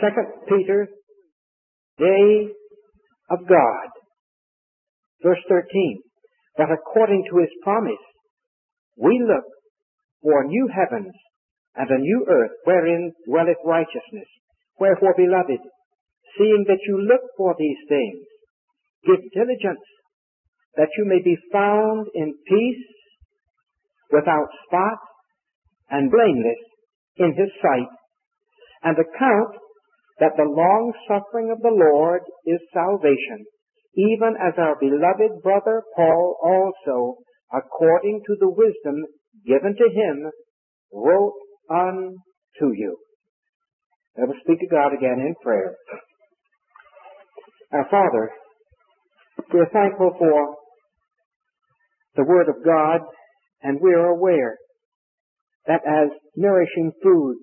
2 Peter, day of God. Verse 13. But according to his promise, we look for new heavens and a new earth wherein dwelleth righteousness. Wherefore, beloved, seeing that you look for these things, give diligence that you may be found in peace, without spot, and blameless in his sight, and account that the long suffering of the Lord is salvation, even as our beloved brother Paul also, according to the wisdom given to him, wrote unto you. Let us speak to God again in prayer. Our Father, we are thankful for the Word of God, and we are aware that as nourishing food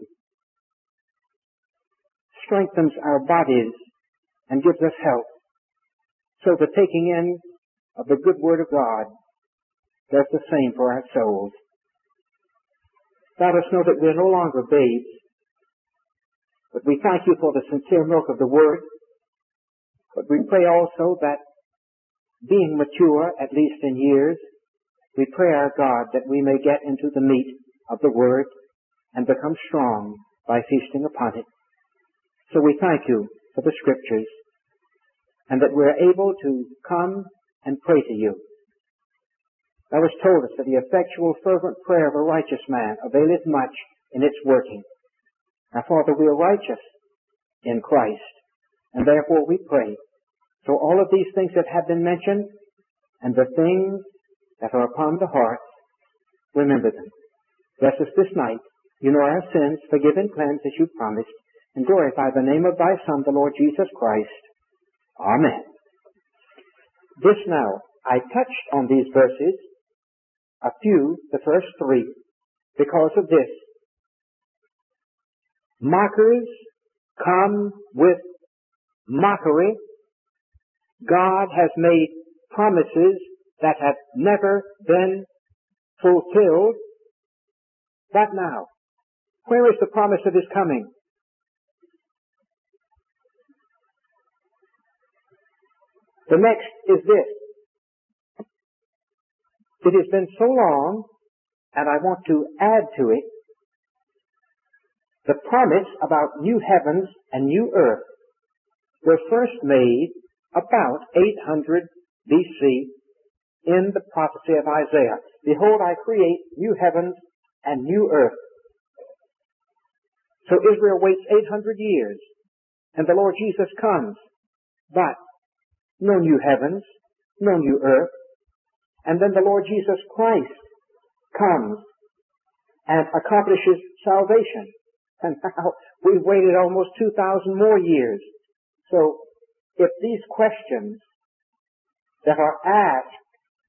strengthens our bodies and gives us health, so the taking in of the good Word of God does the same for our souls. Let us know that we are no longer babes, but we thank you for the sincere milk of the Word. But we pray also that, being mature, at least in years, we pray, our God, that we may get into the meat of the Word and become strong by feasting upon it. So we thank you for the Scriptures, and that we're able to come and pray to you. Thou hast told us that the effectual fervent prayer of a righteous man availeth much in its working. Now, Father, we are righteous in Christ, and therefore we pray. So all of these things that have been mentioned, and the things that are upon the heart, remember them. Bless us this night. You know our sins, forgive and cleanse as you promised, and glorify the name of thy Son, the Lord Jesus Christ. Amen. This now, I touched on these verses, a few, the first three, because of this. Mockers come with mockery. God has made promises that have never been fulfilled. But now, where is the promise of his coming? The next is this. It has been so long, and I want to add to it, the promise about new heavens and new earth were first made about 800 BC in the prophecy of Isaiah. Behold, I create new heavens and new earth. So Israel waits 800 years, and the Lord Jesus comes, but no new heavens, no new earth. And then the Lord Jesus Christ comes and accomplishes salvation. And now we've waited almost 2,000 more years. So if these questions that are asked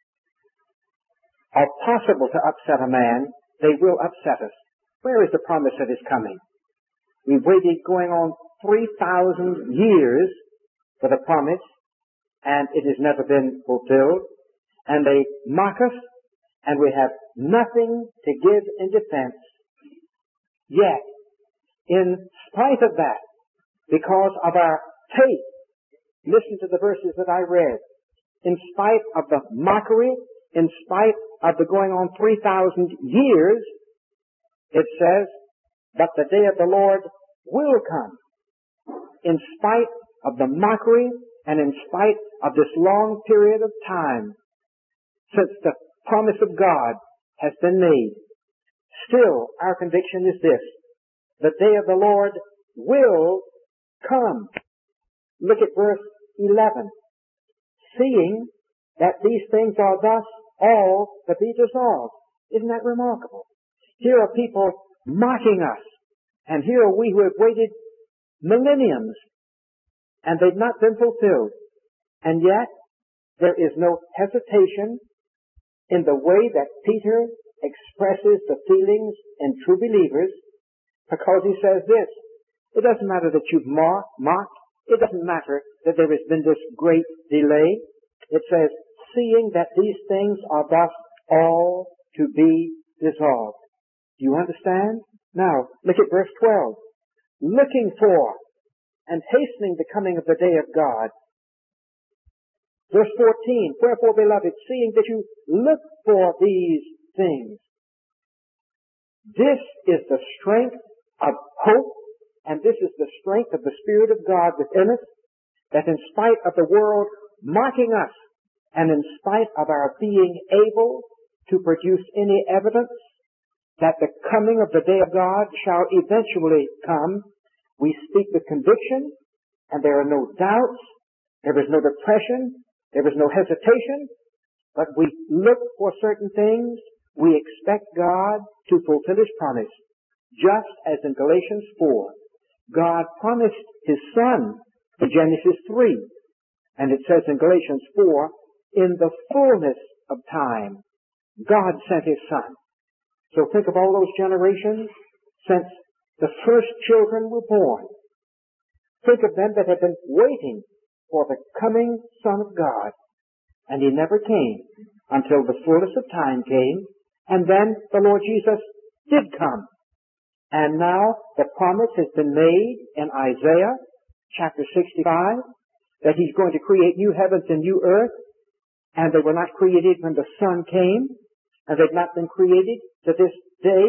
are possible to upset a man, they will upset us. Where is the promise of his coming? We've waited going on 3,000 years for the promise, and it has never been fulfilled. And they mock us, and we have nothing to give in defense. Yet, in spite of that, because of our faith, listen to the verses that I read. In spite of the mockery, in spite of the going on 3,000 years, it says, but the day of the Lord will come. In spite of the mockery, and in spite of this long period of time, since the promise of God has been made, still our conviction is this: the day of the Lord will come. Look at verse 11. Seeing that these things are thus all to be dissolved. Isn't that remarkable? Here are people mocking us, and here are we who have waited millenniums, and they've not been fulfilled. And yet, there is no hesitation in the way that Peter expresses the feelings in true believers, because he says this: it doesn't matter that you've mocked. It doesn't matter that there has been this great delay. It says, seeing that these things are thus all to be dissolved. Do you understand? Now, look at verse 12. Looking for and hastening the coming of the day of God. Verse 14, wherefore, beloved, seeing that you look for these things. This is the strength of hope, and this is the strength of the Spirit of God within us, that in spite of the world mocking us, and in spite of our being able to produce any evidence that the coming of the day of God shall eventually come, we speak with conviction, and there are no doubts, there is no depression, there is no hesitation, but we look for certain things. We expect God to fulfill His promise, just as in Galatians 4, God promised His Son in Genesis 3, and it says in Galatians 4, in the fullness of time, God sent His Son. So think of all those generations since the first children were born. Think of them that had been waiting for the coming Son of God. And He never came until the fullness of time came. And then the Lord Jesus did come. And now the promise has been made in Isaiah chapter 65 that He's going to create new heavens and new earth. And they were not created when the Son came. And they've not been created to this day.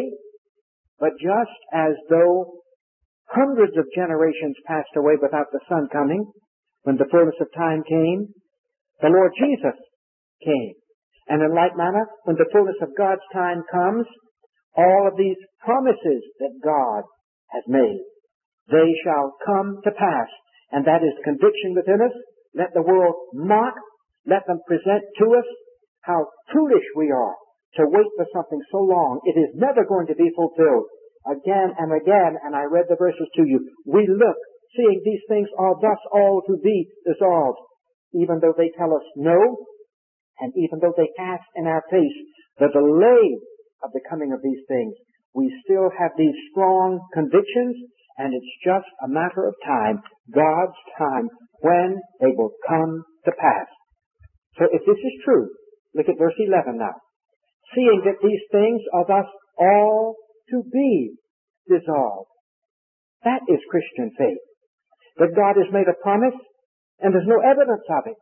But just as though hundreds of generations passed away without the Son coming, when the fullness of time came, the Lord Jesus came. And in like manner, when the fullness of God's time comes, all of these promises that God has made, they shall come to pass. And that is conviction within us. Let the world mock. Let them present to us how foolish we are to wait for something so long. It is never going to be fulfilled. Again and again, and I read the verses to you, we look, seeing these things are thus all to be dissolved, even though they tell us no, and even though they cast in our face the delay of the coming of these things, we still have these strong convictions, and it's just a matter of time, God's time, when they will come to pass. So if this is true, look at verse 11 now. Seeing that these things are thus all to be dissolved. That is Christian faith. That God has made a promise, and there's no evidence of it.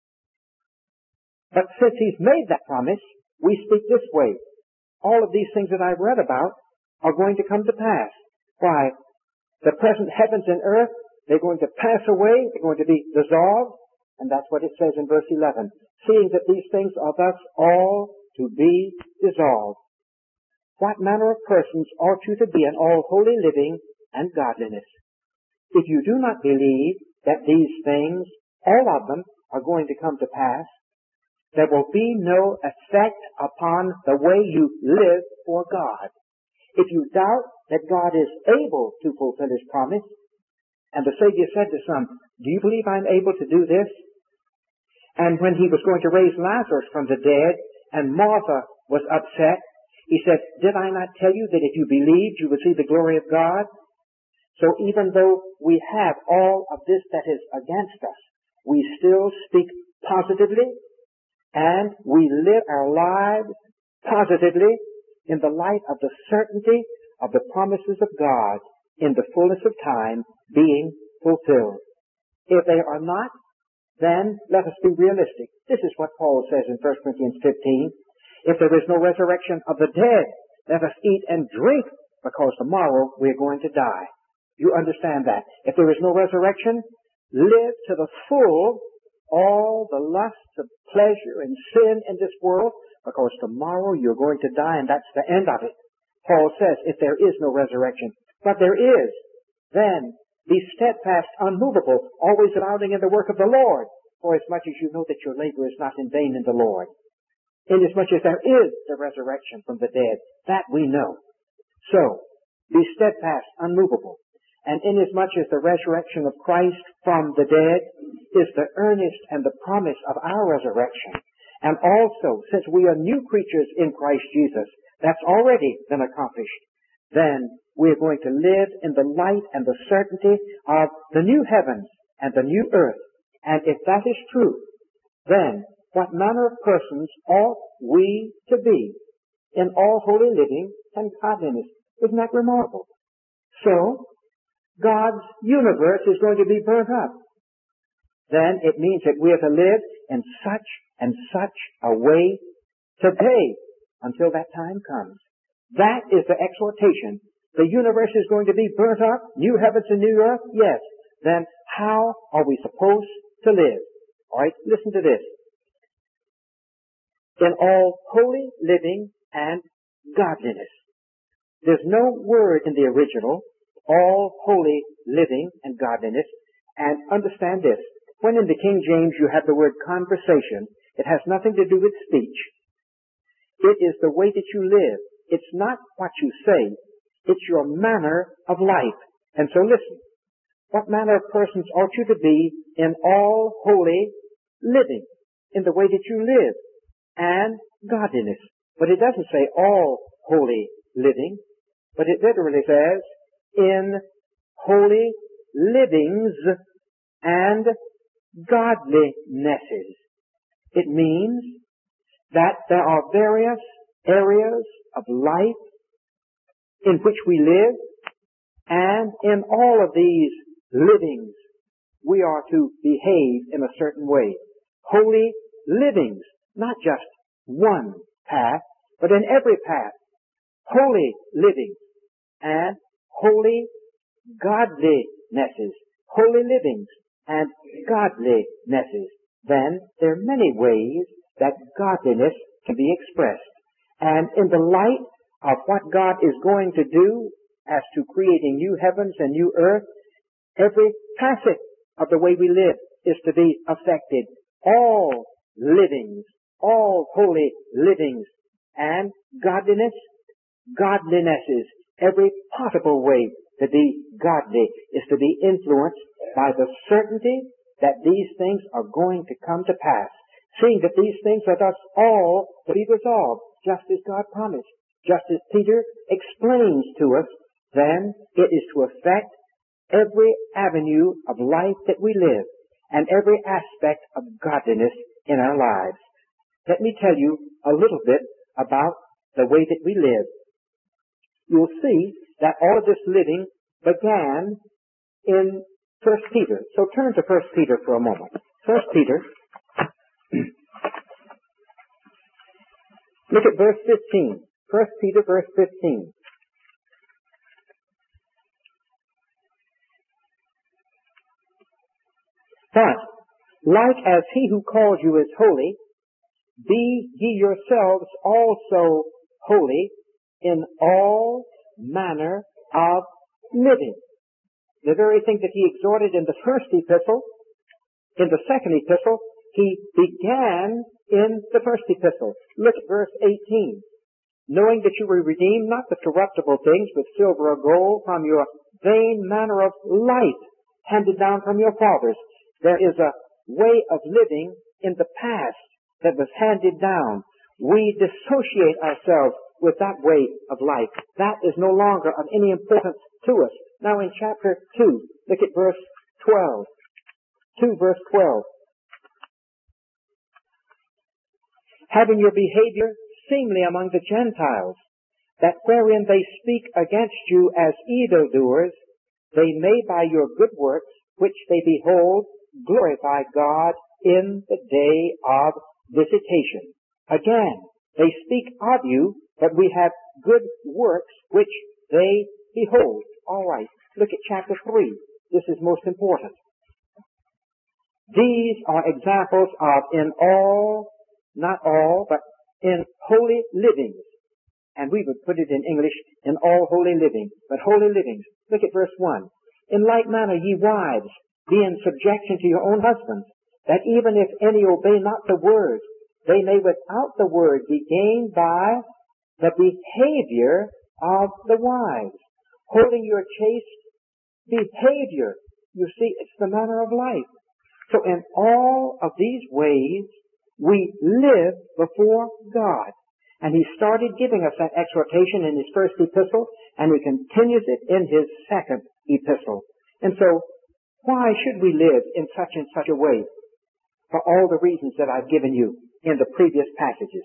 But since He's made that promise, we speak this way. All of these things that I've read about are going to come to pass. Why? The present heavens and earth, they're going to pass away, they're going to be dissolved, and that's what it says in verse 11. Seeing that these things are thus all to be dissolved. What manner of persons ought you to be in all holy living and godliness? If you do not believe that these things, all of them, are going to come to pass, there will be no effect upon the way you live for God. If you doubt that God is able to fulfill His promise, and the Savior said to some, do you believe I'm able to do this? And when He was going to raise Lazarus from the dead, and Martha was upset, He said, did I not tell you that if you believed, you would see the glory of God? So even though we have all of this that is against us, we still speak positively, and we live our lives positively in the light of the certainty of the promises of God in the fullness of time being fulfilled. If they are not, then let us be realistic. This is what Paul says in 1 Corinthians 15. If there is no resurrection of the dead, let us eat and drink, because tomorrow we are going to die. You understand that. If there is no resurrection, live to the full all the lusts of pleasure and sin in this world, because tomorrow you're going to die, and that's the end of it. Paul says, if there is no resurrection. But there is, then be steadfast, unmovable, always abounding in the work of the Lord, for as much as you know that your labor is not in vain in the Lord. Inasmuch as there is the resurrection from the dead, that we know. So, be steadfast, unmovable. And inasmuch as the resurrection of Christ from the dead is the earnest and the promise of our resurrection, and also, since we are new creatures in Christ Jesus, that's already been accomplished, then we are going to live in the light and the certainty of the new heavens and the new earth. And if that is true, then what manner of persons ought we to be in all holy living and godliness? Isn't that remarkable? So, God's universe is going to be burnt up, then it means that we are to live in such and such a way today until that time comes. That is the exhortation. The universe is going to be burnt up, new heavens and new earth, yes. Then how are we supposed to live? All right, listen to this. In all holy living and godliness. There's no word in the original, all holy living and godliness. And understand this. When in the King James you have the word conversation, it has nothing to do with speech. It is the way that you live. It's not what you say. It's your manner of life. And so listen. What manner of persons ought you to be in all holy living, in the way that you live, and godliness? But it doesn't say all holy living, but it literally says in holy livings and godlinesses. It means that there are various areas of life in which we live, and in all of these livings we are to behave in a certain way. Holy livings, not just one path, but in every path. Holy living and holy godlinesses. Holy livings and godlinesses. Then there are many ways that godliness can be expressed. And in the light of what God is going to do as to creating new heavens and new earth, every facet of the way we live is to be affected. All livings, all holy livings and godliness, godlinesses, every possible way to be godly is to be influenced by the certainty that these things are going to come to pass. Seeing that these things are thus all to be resolved, just as God promised, just as Peter explains to us, then it is to affect every avenue of life that we live and every aspect of godliness in our lives. Let me tell you a little bit about the way that we live. You'll see that all of this living began in 1 Peter. So turn to 1 Peter for a moment. 1 Peter. Look at verse 15. 1 Peter verse 15. But, like as he who called you is holy, be ye yourselves also holy in all manner of living. The very thing that he exhorted in the first epistle, in the second epistle, he began in the first epistle. Look at verse 18. Knowing that you were redeemed not with corruptible things, but silver or gold, from your vain manner of life, handed down from your fathers. There is a way of living in the past that was handed down. We dissociate ourselves with that way of life. That is no longer of any importance to us. Now in chapter 2, look at verse 12. 2 verse 12. Having your behavior seemly among the Gentiles, that wherein they speak against you as evildoers, they may by your good works, which they behold, glorify God in the day of visitation. Again, they speak of you, but we have good works which they behold. All right, look at chapter 3. This is most important. These are examples of in all, not all, but in holy livings. And we would put it in English, in all holy living, but holy livings. Look at verse 1. In like manner, ye wives, be in subjection to your own husbands, that even if any obey not the word, they may without the word be gained by the behavior of the wives. Holding your chaste behavior. You see, it's the manner of life. So in all of these ways, we live before God. And he started giving us that exhortation in his first epistle, and he continues it in his second epistle. And so, why should we live in such and such a way? For all the reasons that I've given you in the previous passages.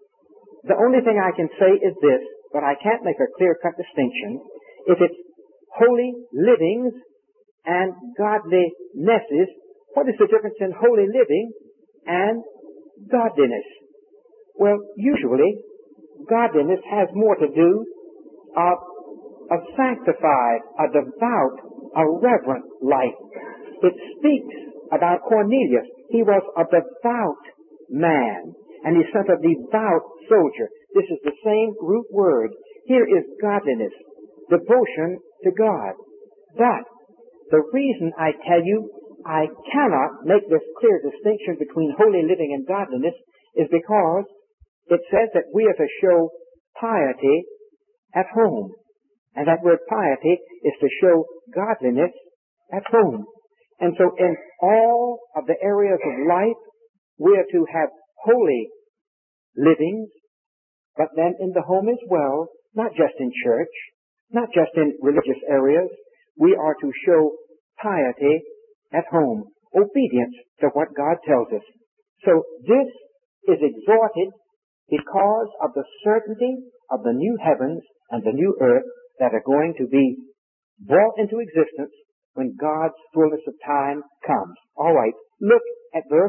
The only thing I can say is this, but I can't make a clear-cut distinction. If it's holy livings and godlinesses. What is the difference in holy living and godliness? Well, usually, godliness has more to do of a sanctified, a devout, a reverent life. It speaks about Cornelius. He was a devout man, and he sent a devout soldier. This is the same root word. Here is godliness, devotion to God. But the reason I tell you I cannot make this clear distinction between holy living and godliness is because it says that we are to show piety at home. And that word piety is to show godliness at home. And so in all of the areas of life, we are to have holy livings, but then in the home as well, not just in church, not just in religious areas. We are to show piety at home, obedience to what God tells us. So this is exhorted because of the certainty of the new heavens and the new earth that are going to be brought into existence when God's fullness of time comes. All right, look at verse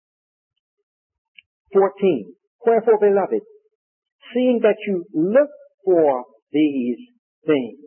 14. Wherefore, beloved, seeing that you look for these things,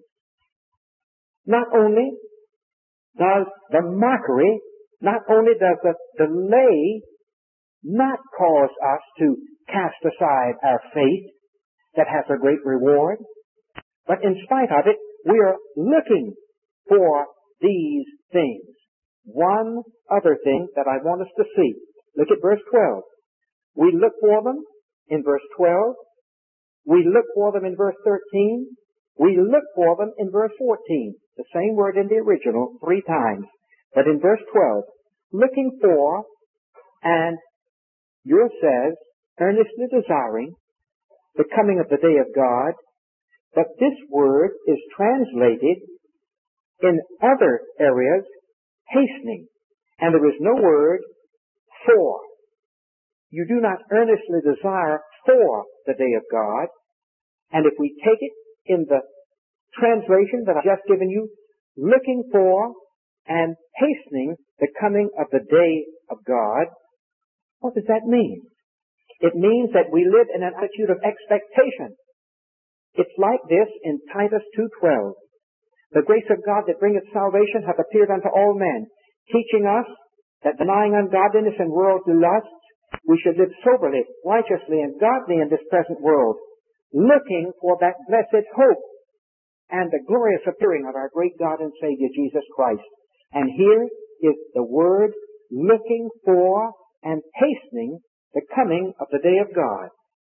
not only does the mockery, not only does the delay not cause us to cast aside our faith that has a great reward, but in spite of it, we are looking for these things. One other thing that I want us to see. Look at verse 12. We look for them in verse 12. We look for them in verse 13. We look for them in verse 14. The same word in the original 3 times. But in verse 12, looking for, and yours says, earnestly desiring the coming of the day of God. But this word is translated in other areas, hastening. And there is no word for. You do not earnestly desire for the day of God. And if we take it in the translation that I've just given you, looking for and hastening the coming of the day of God, what does that mean? It means that we live in an attitude of expectation. It's like this in Titus 2:12. The grace of God that bringeth salvation hath appeared unto all men, teaching us that denying ungodliness and worldly lusts, we should live soberly, righteously, and godly in this present world, looking for that blessed hope and the glorious appearing of our great God and Savior Jesus Christ. And here is the word looking for and hastening the coming of the day of God.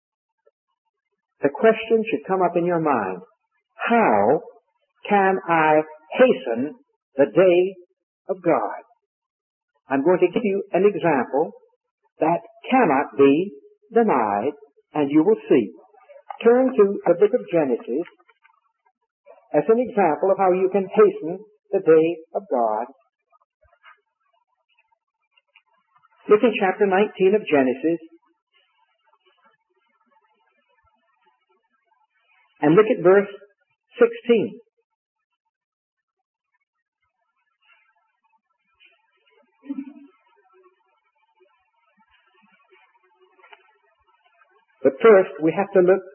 The question should come up in your mind, how can I hasten the day of God? I'm going to give you an example that cannot be denied, and you will see. Turn to the book of Genesis as an example of how you can hasten the day of God. Look in chapter 19 of Genesis, and look at verse 16. But first, we have to look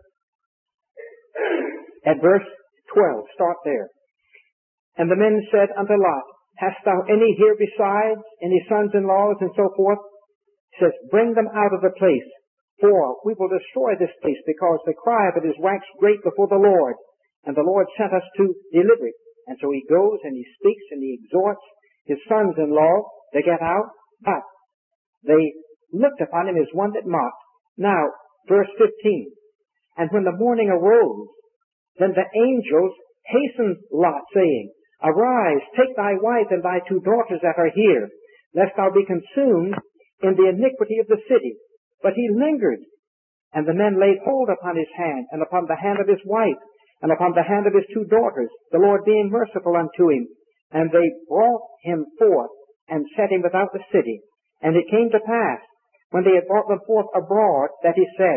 at verse 12. Start there. And the men said unto Lot, hast thou any here besides, any sons-in-laws, and so forth? He says, bring them out of the place, for we will destroy this place, because the cry of it is waxed great before the Lord, and the Lord sent us to deliver it. And so he goes and he speaks and he exhorts his sons-in-law to get out, but they looked upon him as one that mocked. Now, verse 15, and when the morning arose, then the angels hastened Lot, saying, arise, take thy wife and thy 2 daughters that are here, lest thou be consumed in the iniquity of the city. But he lingered, and the men laid hold upon his hand, and upon the hand of his wife, and upon the hand of his 2 daughters, the Lord being merciful unto him. And they brought him forth, and set him without the city. And it came to pass, when they had brought them forth abroad, that he said,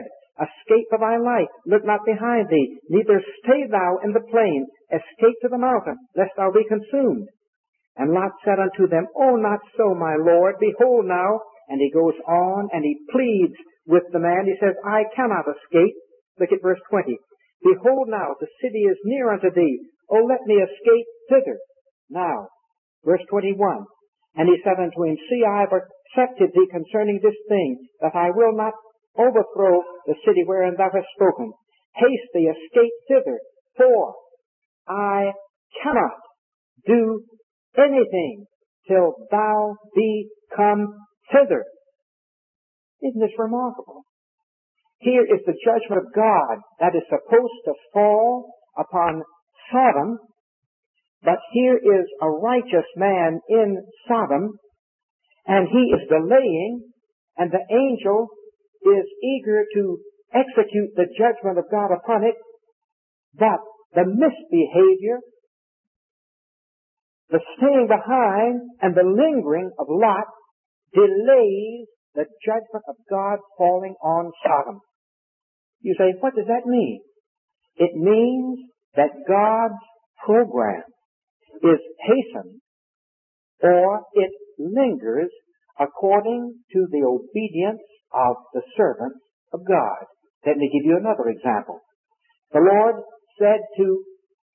escape for thy life. Look not behind thee, neither stay thou in the plain. Escape to the mountain, lest thou be consumed. And Lot said unto them, Oh, not so, my Lord. Behold now. And he goes on and he pleads with the man. He says, I cannot escape. Look at verse 20. Behold now, the city is near unto thee. Oh, let me escape thither. Now, verse 21. And he said unto him, See, I have accepted thee concerning this thing, that I will not overthrow the city wherein thou hast spoken. Haste thee, escape thither, for I cannot do anything till thou be come thither. Isn't this remarkable? Here is the judgment of God that is supposed to fall upon Sodom, but here is a righteous man in Sodom, and he is delaying, and the angel is eager to execute the judgment of God upon it, but the misbehavior, the staying behind, and the lingering of Lot delays the judgment of God falling on Sodom. You say, what does that mean? It means that God's program is hastened, or it lingers according to the obedience of the servants of God. Let me give you another example. The Lord said to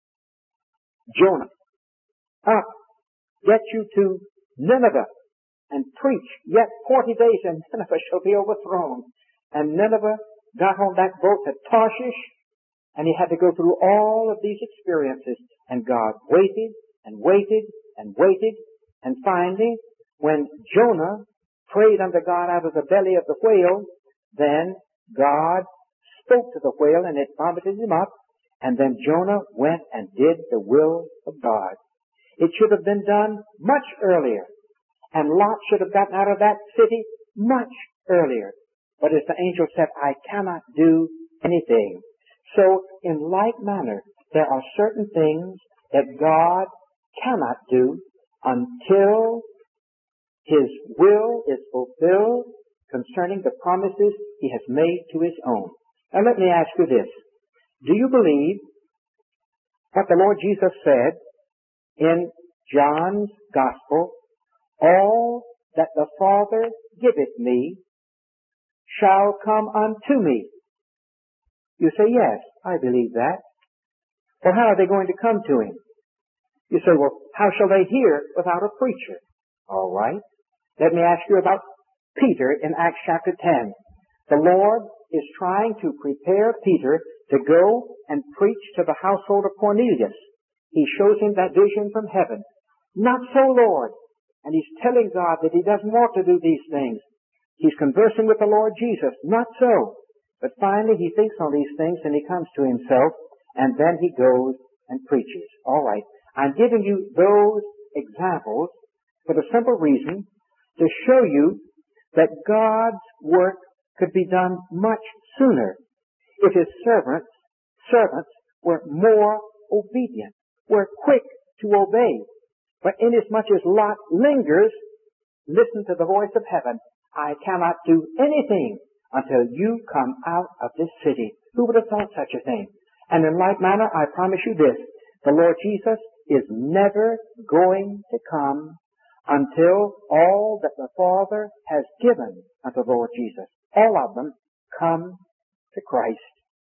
Jonah, Up, get you to Nineveh, and preach, yet 40 days and Nineveh shall be overthrown. And Nineveh got on that boat to Tarshish, and he had to go through all of these experiences. And God waited and waited and waited, and finally, when Jonah prayed unto God out of the belly of the whale, then God spoke to the whale and it vomited him up, and then Jonah went and did the will of God. It should have been done much earlier, and Lot should have gotten out of that city much earlier. But as the angel said, I cannot do anything. So, in like manner, there are certain things that God cannot do until His will is fulfilled concerning the promises He has made to His own. Now let me ask you this. Do you believe what the Lord Jesus said in John's Gospel? All that the Father giveth me shall come unto me. You say, yes, I believe that. Well, how are they going to come to Him? You say, well, how shall they hear without a preacher? All right. Let me ask you about Peter in Acts chapter 10. The Lord is trying to prepare Peter to go and preach to the household of Cornelius. He shows him that vision from heaven. Not so, Lord. And he's telling God that he doesn't want to do these things. He's conversing with the Lord Jesus. Not so. But finally he thinks on these things and he comes to himself, and then he goes and preaches. All right. I'm giving you those examples for the simple reason to show you that God's work could be done much sooner if His servants were more obedient, were quick to obey. But inasmuch as Lot lingers, listen to the voice of heaven. I cannot do anything until you come out of this city. Who would have thought such a thing? And in like manner, I promise you this. The Lord Jesus is never going to come until all that the Father has given unto the Lord Jesus, all of them, come to Christ.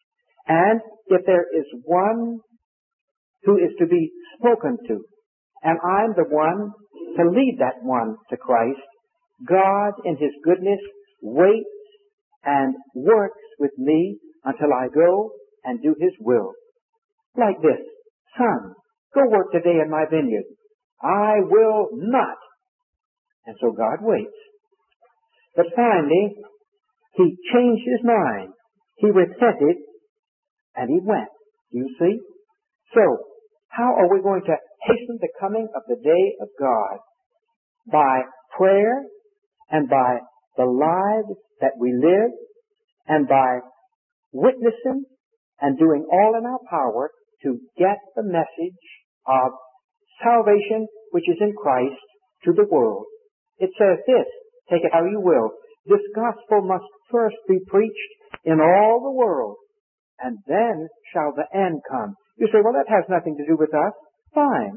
And if there is one who is to be spoken to, and I'm the one to lead that one to Christ, God in His goodness waits and works with me until I go and do His will. Like this, son, go work today in my vineyard. I will not. And so God waits. But finally, he changed his mind. He repented, and he went. You see? So, how are we going to hasten the coming of the day of God? By prayer, and by the lives that we live, and by witnessing and doing all in our power to get the message of salvation which is in Christ to the world. It says this, take it how you will. This gospel must first be preached in all the world, and then shall the end come. You say, well, that has nothing to do with us. Fine.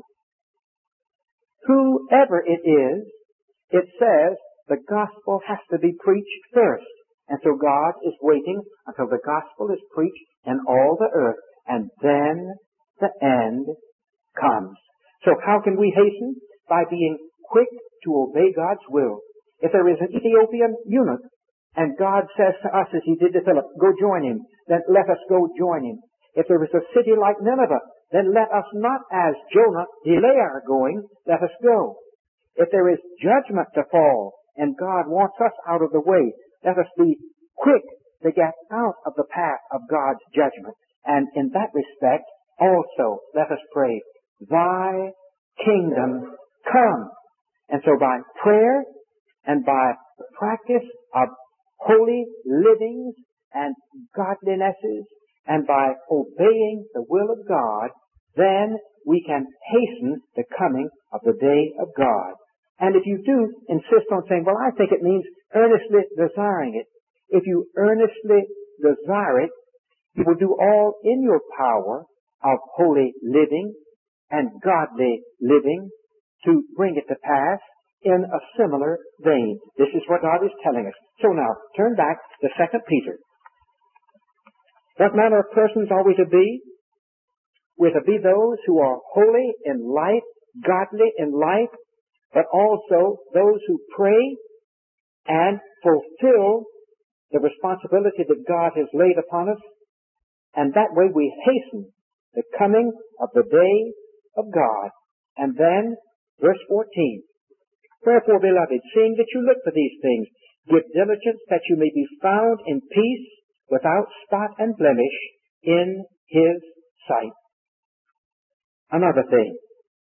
Whoever it is, it says the gospel has to be preached first. And so God is waiting until the gospel is preached in all the earth, and then the end comes. So how can we hasten? By being quick to obey God's will. If there is an Ethiopian eunuch, and God says to us as he did to Philip, go join him, then let us go join him. If there is a city like Nineveh, then let us not, as Jonah, delay our going, let us go. If there is judgment to fall, and God wants us out of the way, let us be quick to get out of the path of God's judgment. And in that respect, also, let us pray, Thy kingdom come. And so by prayer and by the practice of holy livings and godlinesses, and by obeying the will of God, then we can hasten the coming of the day of God. And if you do insist on saying, well, I think it means earnestly desiring it. If you earnestly desire it, you will do all in your power of holy living and godly living to bring it to pass in a similar vein. This is what God is telling us. So now, turn back to 2 Peter. What manner of persons are we to be? We're to be those who are holy in life, godly in life, but also those who pray and fulfill the responsibility that God has laid upon us. And that way we hasten the coming of the day of God. And then, verse 14. Wherefore, beloved, seeing that you look for these things, give diligence that you may be found in peace, without spot and blemish, in His sight. Another thing.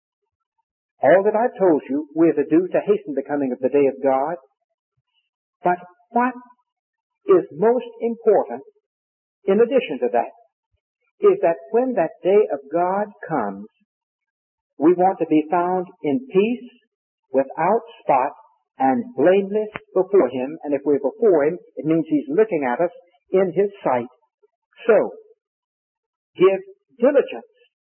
All that I've told you, we're to do to hasten the coming of the day of God. But what is most important, in addition to that, is that when that day of God comes, we want to be found in peace, without spot, and blameless before Him. And if we're before Him, it means He's looking at us in His sight. So, give diligence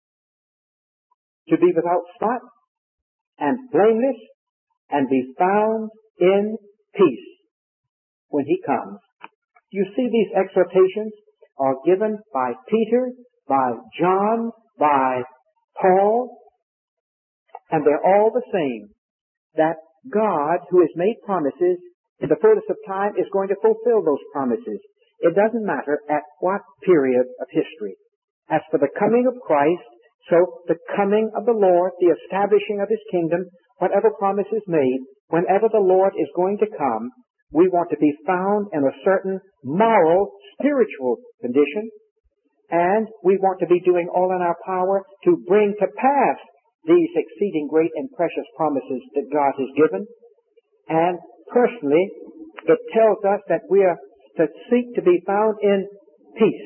to be without spot and blameless and be found in peace when He comes. You see, these exhortations are given by Peter, by John, by Paul, and they're all the same. That God, who has made promises, in the fullness of time is going to fulfill those promises. It doesn't matter at what period of history. As for the coming of Christ, so the coming of the Lord, the establishing of His kingdom, whatever promise is made, whenever the Lord is going to come, we want to be found in a certain moral, spiritual condition, and we want to be doing all in our power to bring to pass these exceeding great and precious promises that God has given. And personally, it tells us that we are to seek to be found in peace.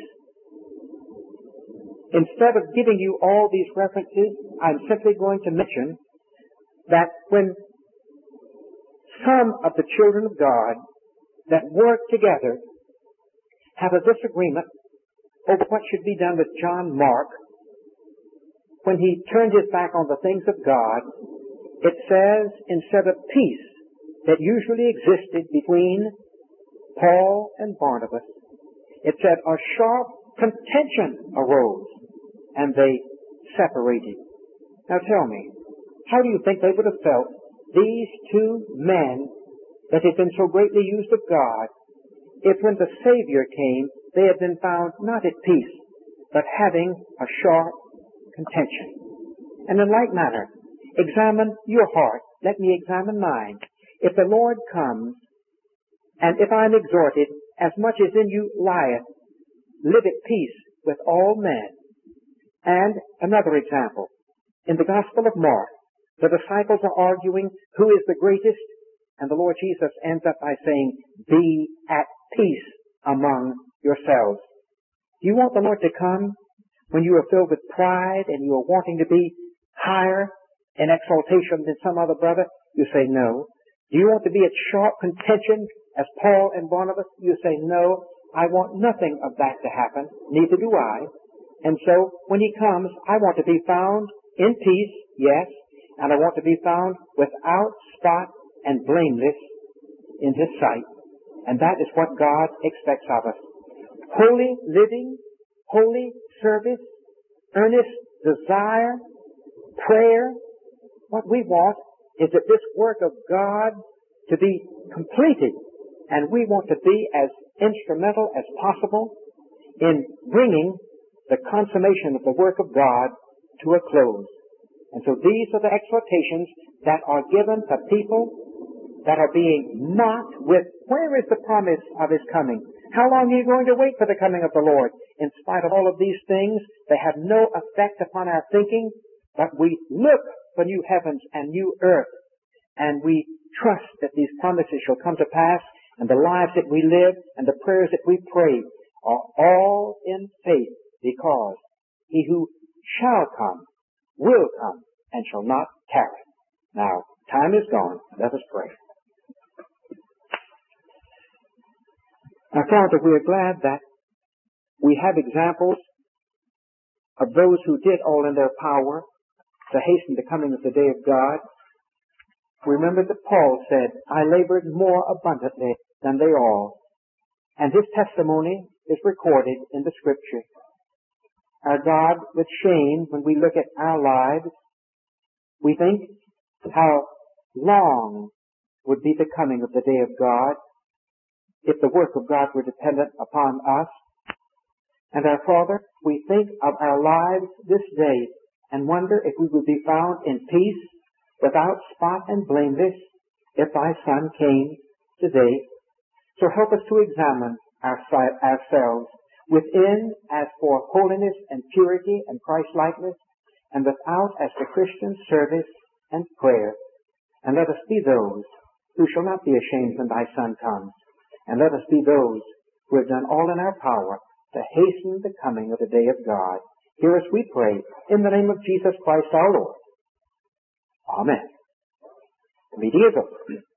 Instead of giving you all these references, I'm simply going to mention that when some of the children of God that work together have a disagreement over what should be done with John Mark, when he turned his back on the things of God, it says, instead of peace that usually existed between Paul and Barnabas, it said a sharp contention arose, and they separated. Now tell me, how do you think they would have felt, these two men that had been so greatly used of God, if when the Savior came, they had been found not at peace, but having a sharp contention? And in like manner, examine your heart. Let me examine mine. If the Lord comes, and if I am exhorted, as much as in you lieth, live at peace with all men. And another example. In the Gospel of Mark, the disciples are arguing who is the greatest, and the Lord Jesus ends up by saying, be at peace among yourselves. Do you want the Lord to come when you are filled with pride and you are wanting to be higher in exaltation than some other brother? You say no. Do you want to be at sharp contention as Paul and Barnabas? You say no. I want nothing of that to happen, neither do I. And so, when He comes, I want to be found in peace, yes, and I want to be found without spot and blameless in His sight. And that is what God expects of us. Holy living, holy service, earnest desire, prayer. What we want is that this work of God to be completed, and we want to be as instrumental as possible in bringing the consummation of the work of God to a close. And so these are the exhortations that are given to people that are being mocked with, where is the promise of His coming? How long are you going to wait for the coming of the Lord? In spite of all of these things, they have no effect upon our thinking, but we look for new heavens and new earth, and we trust that these promises shall come to pass, and the lives that we live and the prayers that we pray are all in faith, because He who shall come will come and shall not tarry. Now, time is gone. Let us pray. Now, Father, we are glad that we have examples of those who did all in their power to hasten the coming of the day of God. Remember that Paul said, I labored more abundantly than they all. And his testimony is recorded in the Scripture. Our God, with shame, when we look at our lives, we think how long would be the coming of the day of God if the work of God were dependent upon us. And our Father, we think of our lives this day and wonder if we would be found in peace, without spot and blameless, if Thy Son came today. So help us to examine ourselves within as for holiness and purity and Christ-likeness, and without as for Christian service and prayer. And let us be those who shall not be ashamed when Thy Son comes. And let us be those who have done all in our power to hasten the coming of the day of God. Hear us, we pray, in the name of Jesus Christ our Lord. Amen. The meeting is over.